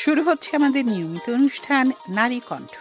শুরু হচ্ছে আমাদের নিয়মিত অনুষ্ঠান নারী কণ্ঠ।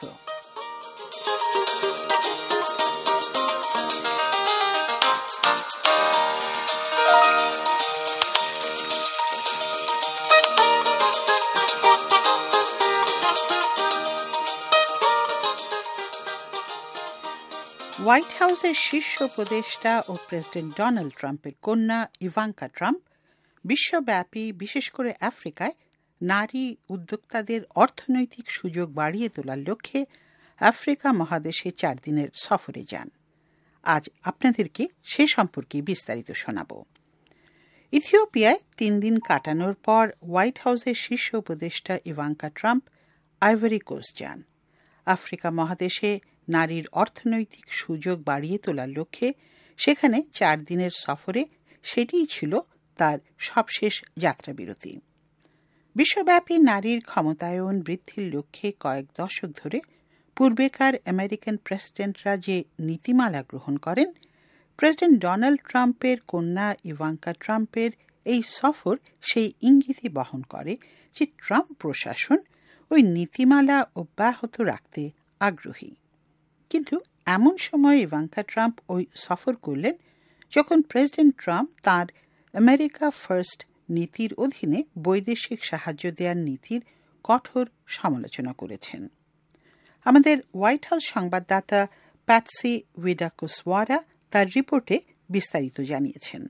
হোয়াইট হাউসের শীর্ষ উপদেষ্টা ও প্রেসিডেন্ট ডোনাল্ড ট্রাম্পের কন্যা ইভাঙ্কা ট্রাম্প বিশ্বব্যাপী, বিশেষ করে আফ্রিকায় নারী উদ্যোক্তাদের অর্থনৈতিক সুযোগ বাড়িয়ে তোলার লক্ষ্যে আফ্রিকা মহাদেশে 4 দিনের সফরে যান। আজ আপনাদেরকে সে সম্পর্কে বিস্তারিত শোনাব। ইথিওপিয়ায় 3 দিন কাটানোর পর হোয়াইট হাউসের শীর্ষ উপদেষ্টা ইভাঙ্কা ট্রাম্প আইভরি কোস্ট যান। আফ্রিকা মহাদেশে নারীর অর্থনৈতিক সুযোগ বাড়িয়ে তোলার লক্ষ্যে সেখানে 4 দিনের সফরে সেটিই ছিল তার সবশেষ যাত্রাবিরতি। বিশ্বব্যাপী নারীর ক্ষমতায়ন বৃদ্ধির লক্ষ্যে কয়েক দশক ধরে পূর্বেকার আমেরিকান প্রেসিডেন্টরা যে নীতিমালা গ্রহণ করেন, প্রেসিডেন্ট ডোনাল্ড ট্রাম্পের কন্যা ইভাঙ্কা ট্রাম্পের এই সফর সেই ইঙ্গিতই বহন করে যে ট্রাম্প প্রশাসন ওই নীতিমালা অব্যাহত রাখতে আগ্রহী। কিন্তু এমন সময় ইভাঙ্কা ট্রাম্প ওই সফর করলেন যখন প্রেসিডেন্ট ট্রাম্প তাঁর আমেরিকা ফার্স্ট নীতির অধীনে বৈদেশিক সাহায্য দেওয়ার নীতির কঠোর সমালোচনা করেছেন। আমাদের হোয়াইট হাউস সংবাদদাতা প্যাটসি উইডাকুসওয়ারা তার রিপোর্টে বিস্তারিত জানিয়েছেন।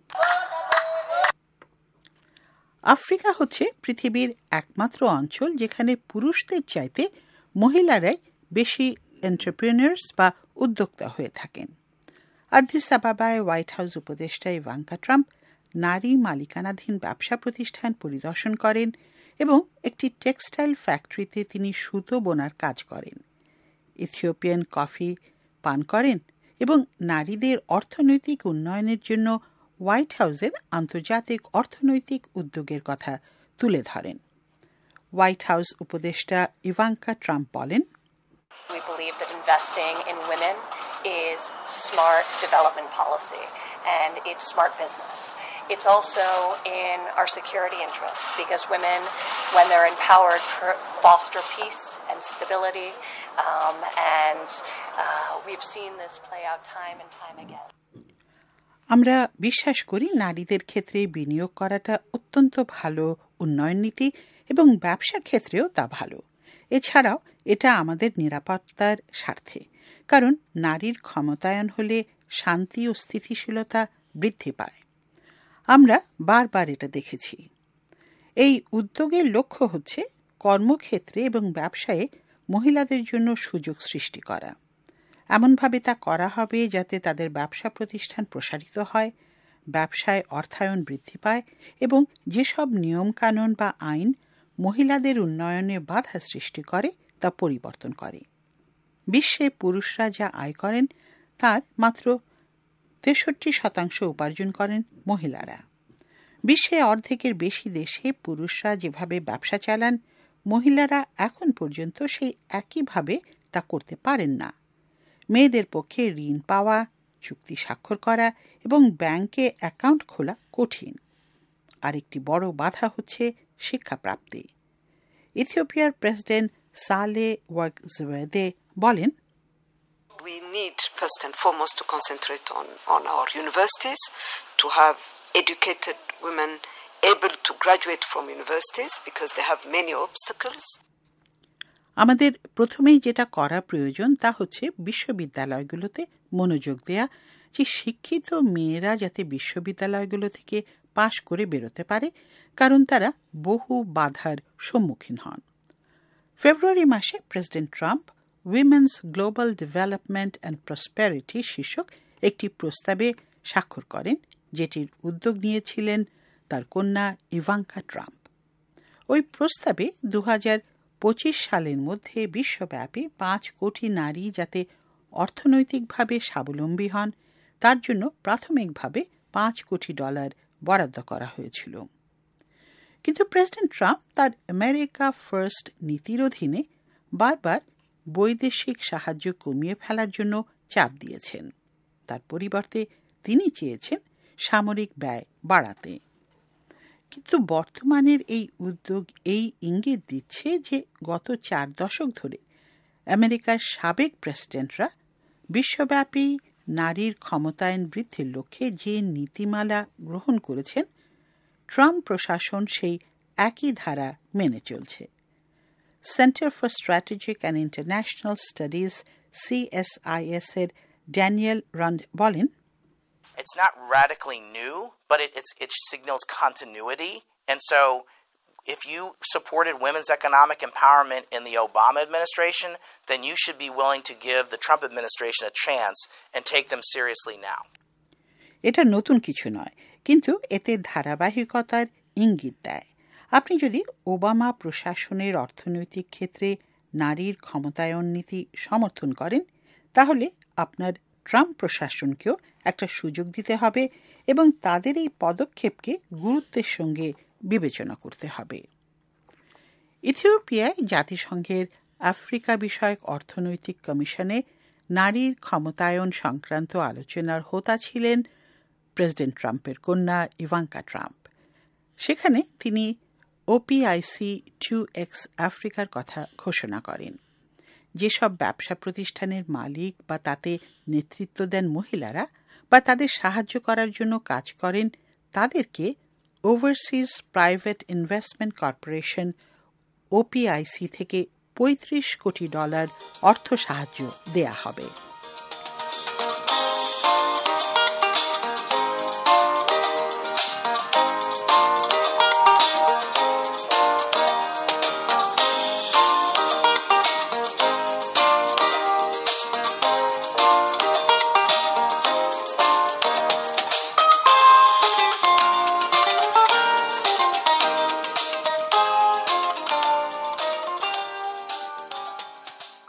আফ্রিকা হচ্ছে পৃথিবীর একমাত্র অঞ্চল যেখানে পুরুষদের চাইতে মহিলারাই বেশি এন্টারপ্রেনার্স বা উদ্যোক্তা হয়ে থাকেন। আদিস আবাবায় হোয়াইট হাউস উপদেষ্টা ইভাঙ্কা ট্রাম্প নারী মালিকানাধীন ব্যবসা প্রতিষ্ঠান পরিদর্শন করেন এবং একটি টেক্সটাইল ফ্যাক্টরিতে তিনি সুতো বোনার কাজ করেন। ইথিওপিয়ান কফি পান করেন এবং নারীদের অর্থনৈতিক উন্নয়নের জন্য হোয়াইট হাউসের আন্তর্জাতিক অর্থনৈতিক উদ্যোগের কথা তুলে ধরেন। হোয়াইট হাউস উপদেষ্টা ইভাঙ্কা ট্রাম্প বলেন, We believe that investing in women is smart development policy and it's smart business. It's also in our security interests because women, when they're empowered, foster peace and stability, and we've seen this play out time and time again. আমরা বিশ্বাস করি নারীদের ক্ষেত্রে বিনিয়োগ করাটা অত্যন্ত ভালো উন্নয়ন নীতি এবং ব্যবসা ক্ষেত্রেও তা ভালো। এছাড়াও এটা আমাদের নিরাপত্তার স্বার্থে, কারণ নারীর ক্ষমতায়ন হলে শান্তি ও স্থিতিশীলতা বৃদ্ধি পায়। আমরা বারবার এটা দেখেছি। এই উদ্যোগের লক্ষ্য হচ্ছে কর্মক্ষেত্রে এবং ব্যবসায়ে মহিলাদের জন্য সুযোগ সৃষ্টি করা। এমনভাবে তা করা হবে যাতে তাদের ব্যবসা প্রতিষ্ঠান প্রসারিত হয়, ব্যবসায় অর্থায়ন বৃদ্ধি পায় এবং যেসব নিয়মকানুন বা আইন মহিলাদের উন্নয়নে বাধা সৃষ্টি করে তা পরিবর্তন করে। বিশ্বে পুরুষরা যা আয় করেন তার মাত্র 63% উপার্জন করেন মহিলারা। বিশ্বে অর্ধেকের বেশি দেশে পুরুষরা যেভাবে ব্যবসা চালান, মহিলারা এখন পর্যন্ত সেই একইভাবে তা করতে পারেন না। মেয়েদের পক্ষে ঋণ পাওয়া, চুক্তি স্বাক্ষর করা এবং ব্যাংকে অ্যাকাউন্ট খোলা কঠিন। আরেকটি বড় বাধা হচ্ছে শিক্ষাপ্রাপ্তি। ইথিওপিয়ার প্রেসিডেন্ট সালে ওয়ার্ক জওয়েদে বলেন, We need first and foremost to concentrate on our universities, to have educated women able to graduate from universities because they have many obstacles. আমাদের প্রথমেই যেটা করা প্রয়োজন তা হচ্ছে বিশ্ববিদ্যালয়গুলোতে মনোযোগ দেয়া, যে শিক্ষিত মেয়েরা যাতে বিশ্ববিদ্যালয়গুলো থেকে পাশ করে বেরোতে পারে, কারণ তারা বহু বাধার সম্মুখীন হন। ফেব্রুয়ারি মাসে president Trump women's global development and prosperity শীর্ষক একটি প্রস্তাবে স্বাক্ষর করেন, যেটির উদ্যোগ নিয়েছিলেন তার কন্যা ইভাঙ্কা ট্রাম্প। ওই প্রস্তাবে 2025 সালের মধ্যে বিশ্বব্যাপী 5 কোটি নারী যাতে অর্থনৈতিকভাবে স্বাবলম্বী হন তার জন্য প্রাথমিকভাবে $5 কোটি বরাদ্দ করা হয়েছিল। কিন্তু প্রেসিডেন্ট ট্রাম্প তার আমেরিকা ফার্স্ট নীতির অধীনে বারবার বৈদেশিক সাহায্য কমিয়ে ফেলার জন্য চাপ দিয়েছেন। তার পরিবর্তে তিনি চেয়েছেন সামরিক ব্যয় বাড়াতে। কিন্তু বর্তমানের এই উদ্যোগ এই ইঙ্গিত দিচ্ছে যে গত 4 দশক ধরে আমেরিকার সাবেক প্রেসিডেন্টরা বিশ্বব্যাপী নারীর ক্ষমতায়ন বৃদ্ধির লক্ষ্যে যে নীতিমালা গ্রহণ করেছেন, ট্রাম্প প্রশাসন সেই একই ধারা মেনে চলছে। Center for Strategic and International Studies CSIS এর ড্যানিয়েল রান্ড বলেন, It's not radically new, but it signals continuity. And so if you supported women's economic empowerment in the Obama administration, then you should be willing to give the Trump administration a chance and take them seriously now. এটা নতুন কিছু নয়, কিন্তু এতে ধারাবাহিকতার ইঙ্গিত দেয়। আপনি যদি ওবামা প্রশাসনের অর্থনৈতিক ক্ষেত্রে নারীর ক্ষমতায়ন নীতি সমর্থন করেন, তাহলে আপনার ট্রাম্প প্রশাসনকেও একটা সুযোগ দিতে হবে এবং তাদের এই পদক্ষেপকে গুরুত্বের সঙ্গে বিবেচনা করতে হবে। ইথিওপিয়ায় জাতিসংঘের আফ্রিকা বিষয়ক অর্থনৈতিক কমিশনে নারীর ক্ষমতায়ন সংক্রান্ত আলোচনার হোতা ছিলেন প্রেসিডেন্ট ট্রাম্পের কন্যা ইভাঙ্কা ট্রাম্প। সেখানে তিনি OPIC 2X আফ্রিকার কথা ঘোষণা করেন। যেসব ব্যবসা প্রতিষ্ঠানের মালিক বা তাতে নেতৃত্ব দেন মহিলারা বা তাদের সাহায্য করার জন্য কাজ করেন, তাদেরকে Overseas Private Investment Corporation OPIC থেকে $35 কোটি অর্থ সাহায্য দেয়া হবে।